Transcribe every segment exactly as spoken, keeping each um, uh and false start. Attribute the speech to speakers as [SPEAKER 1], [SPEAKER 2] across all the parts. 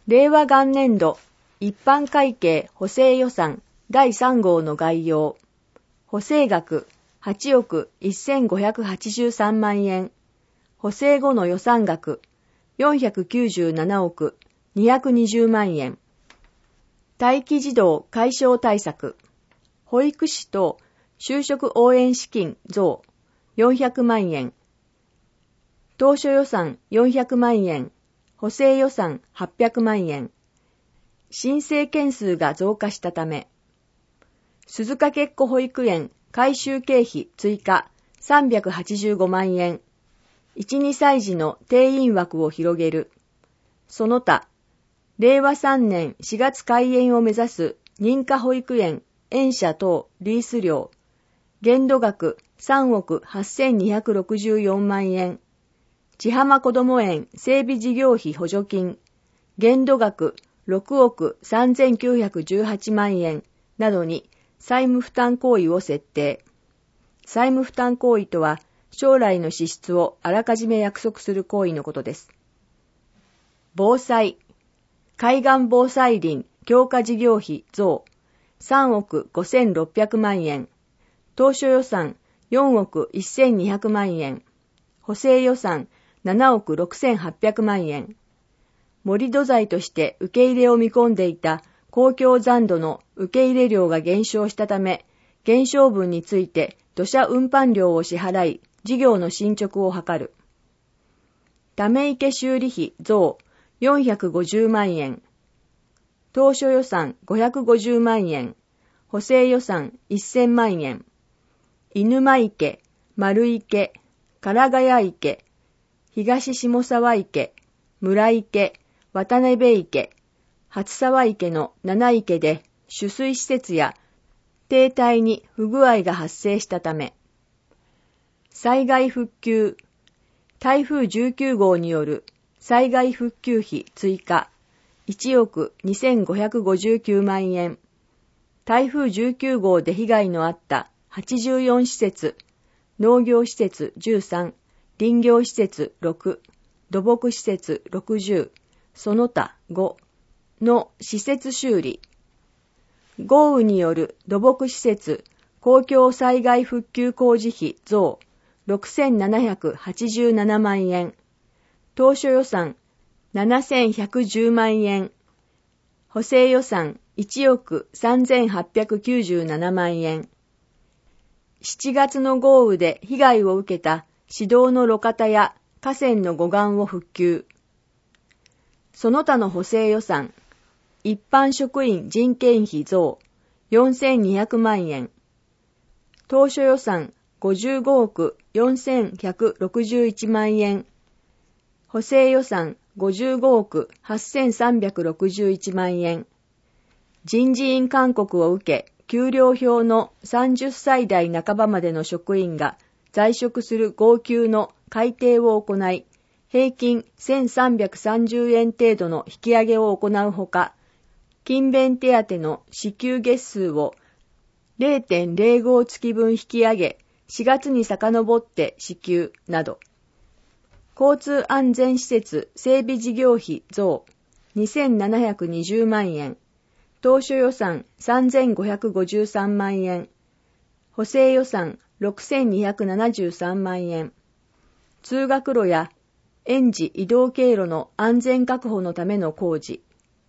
[SPEAKER 1] 令和元年度一般会計補正予算だいさん号の概要。補正額はちおくせんごひゃくはちじゅうさんまん円。補正後の予算額よんひゃくきゅうじゅうななおくにひゃくにじゅうまん円。待機児童解消対策。保育士等就職応援資金増よんひゃくまん円。当初予算よんひゃくまん円。補正予算はっぴゃくまん円。申請件数が増加したため、鈴鹿結子保育園改修経費追加さんびゃくはちじゅうごまん円。いち、にさい児の定員枠を広げる。その他、令和さんねんしがつ開園を目指す認可保育園園舎等リース料、限度額さんおくはっせんにひゃくろくじゅうよんまん円。千浜こども園整備事業費補助金、限度額ろくおくさんぜんきゅうひゃくじゅうはちまん円などに債務負担行為を設定。債務負担行為とは、将来の支出をあらかじめ約束する行為のことです。防災、海岸防災林強化事業費増さんおくごせんろっぴゃくまん円。当初予算よんおくせんにひゃくまん円。補正予算ななおくろくせんはっぴゃくまん円。盛り土材として受け入れを見込んでいた公共残土の受け入れ量が減少したため、減少分について土砂運搬料を支払い、事業の進捗を図る。ため池修理費増よんひゃくごじゅうまん円。当初予算ごひゃくごじゅうまん円。補正予算せんまん円。犬間池、丸池、唐ヶ谷池、東下沢池、村池、渡辺池、初沢池のなな池で取水施設や堤体に不具合が発生したため、災害復旧、台風じゅうきゅう号による災害復旧費追加いちおくにせんごひゃくごじゅうきゅうまん円、台風じゅうきゅう号で被害のあったはちじゅうよん施設、農業施設じゅうさん、林業施設ろく、土木施設ろくじゅう、その他ごの施設修理。豪雨による土木施設公共災害復旧工事費増ろくせんななひゃくはちじゅうななまん円。当初予算ななせんひゃくじゅうまん円。補正予算いちおくさんぜんはっぴゃくきゅうじゅうななまん円。しちがつの豪雨で被害を受けた市道の路肩や河川の護岸を復旧。その他の補正予算、一般職員人件費増よんせんにひゃくまん円。当初予算ごじゅうごおくよんせんひゃくろくじゅういちまん円。補正予算ごじゅうごおくはっせんさんびゃくろくじゅういちまん円。人事院勧告を受け、給料表のさんじゅっさい代半ばまでの職員が在職する号給の改定を行い、平均せんさんびゃくさんじゅうえん程度の引き上げを行うほか、勤勉手当の支給月数を れいてんれいご 月分引き上げ、しがつに遡って支給など。交通安全施設整備事業費増にせんななひゃくにじゅうまん円。当初予算さんぜんごひゃくごじゅうさんまん円。補正予算ろくせんにひゃくななじゅうさんまん円。通学路や園児移動経路の安全確保のための工事。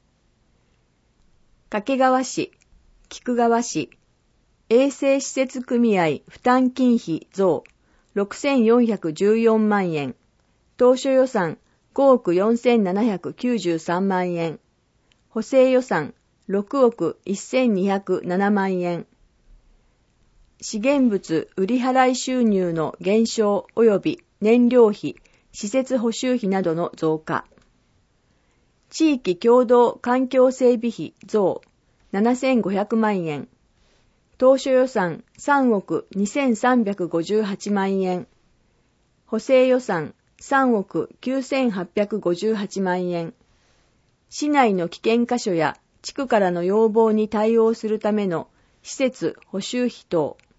[SPEAKER 1] 掛川市、菊川市、衛生施設組合負担金費増ろくせんよんひゃくじゅうよんまん円。当初予算ごおくよんせんななひゃくきゅうじゅうさんまん円。補正予算ろくおくせんにひゃくななまん円。資源物売払収入の減少及び燃料費、施設補修費などの増加。地域共同環境整備費増ななせんごひゃくまん円。当初予算さんおくにせんさんびゃくごじゅうはちまん円。補正予算さんおくきゅうせんはっぴゃくごじゅうはちまん円。市内の危険箇所や地区からの要望に対応するための施設補修費等。